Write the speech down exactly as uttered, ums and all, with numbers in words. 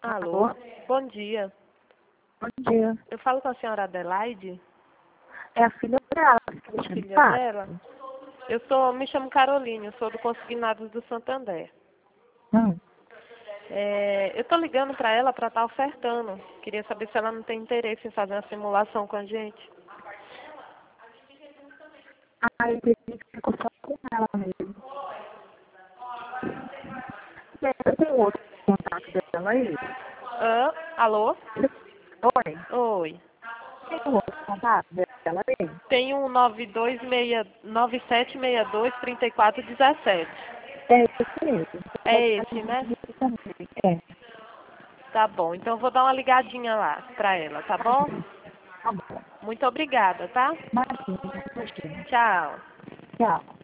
Alô? Alô? Bom dia. Bom dia. Eu falo com a senhora Adelaide? É a filha dela. A filha dela? Eu sou, me chamo Caroline, eu sou do Consignados do Santander. Hum. É, eu tô ligando para ela para estar ofertando. Queria saber se ela não tem interesse em fazer uma simulação com a gente. Ah, eu pensei que ficou só com ela mesmo. Você tem outro contato dela aí? Hã? Alô? Oi? Oi. Tem um outro contato dela aí? Tem um nove dois seis nove sete seis dois três quatro um sete. É esse mesmo. É esse, né? Também. É. Tá bom. Então eu vou dar uma ligadinha lá para ela, tá bom? Tá bom. Muito obrigada, tá? Imagina, imagina. Tchau. Tchau.